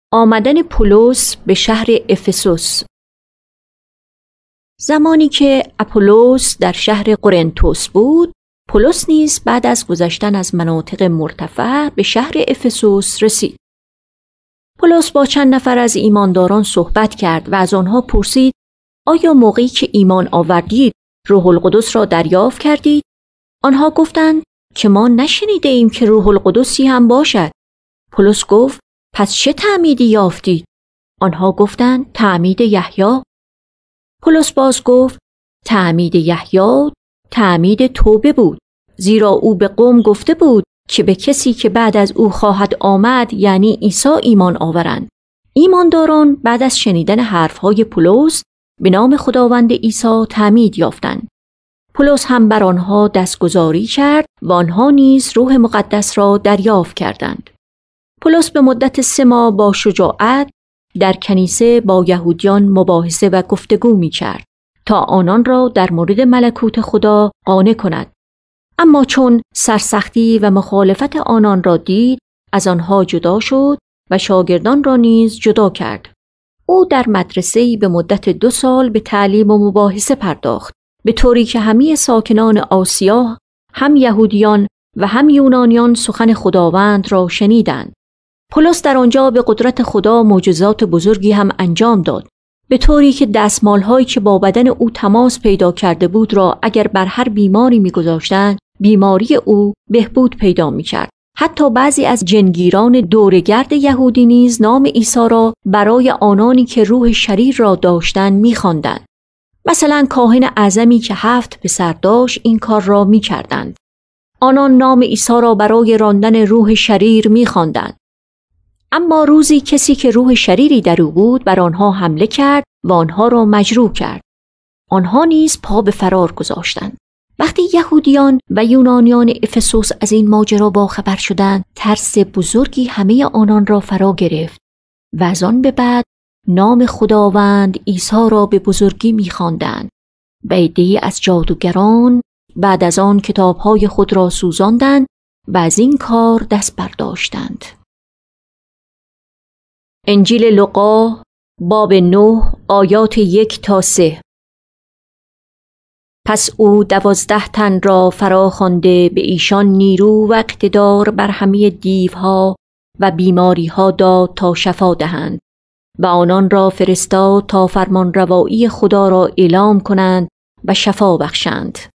آمدن پولس به شهر افسوس. زمانی که اپولوس در شهر قرنتوس بود، پولس نیز بعد از گذشتن از مناطق مرتفع به شهر افسوس رسید. پولس با چند نفر از ایمانداران صحبت کرد و از آنها پرسید: آیا موقعی که ایمان آوردید روح القدس را دریافت کردید؟ آنها گفتند که ما نشنیده ایم که روح القدسی هم باشد. پولس گفت: پس چه تعمیدی یافتید؟ آنها گفتند: تعمید یحیی. پولس باز گفت: تعمید یحیی تعمید توبه بود، زیرا او به قوم گفته بود که به کسی که بعد از او خواهد آمد، یعنی عیسی، ایمان آورند. ایمانداران بعد از شنیدن حرفهای پولس به نام خداوند عیسی تعمید یافتند. پولس هم بر آنها دستگذاری کرد و آنها نیز روح مقدس را دریافت کردند. پولس به مدت 3 ماه با شجاعت در کنیسه با یهودیان مباحثه و گفتگو می کرد تا آنان را در مورد ملکوت خدا قانع کند. اما چون سرسختی و مخالفت آنان را دید، از آنها جدا شد و شاگردان را نیز جدا کرد. او در مدرسه‌ای به مدت 2 سال به تعلیم و مباحثه پرداخت، به طوری که همه ساکنان آسیا، هم یهودیان و هم یونانیان، سخن خداوند را شنیدند. پولس در آنجا به قدرت خدا معجزات بزرگی هم انجام داد، به طوری که دستمال‌هایی که با بدن او تماس پیدا کرده بود را اگر بر هر بیماری می‌گذاشتند، بیماری او بهبود پیدا می‌کرد. حتی بعضی از جنگیران دورگرد یهودی نیز نام عیسی را برای آنانی که روح شریر را داشتند می‌خواندند. مثلا کاهن اعظمی که 7 پسر داشت این کار را می‌کردند. آنان نام عیسی را برای راندن روح شریر می‌خواندند. اما روزی کسی که روح شریری در او بود بر آنها حمله کرد و آنها را مجروح کرد. آنها نیز پا به فرار گذاشتند. وقتی یهودیان و یونانیان افسوس از این ماجرا باخبر شدند، ترس بزرگی همه آنان را فرا گرفت و از آن به بعد نام خداوند عیسی را به بزرگی می‌خواندند و عده‌ای از جادوگران بعد از آن کتاب‌های خود را سوزاندند و از این کار دست برداشتند. انجیل لوقا باب 9 آیات 1 تا 3. پس او 12 تن را فرا خوانده به ایشان نیرو و اقتدار بر همه دیوها و بیماریها داد تا شفا دهند و آنان را فرستاد تا فرمان روایی خدا را اعلام کنند و شفا بخشند.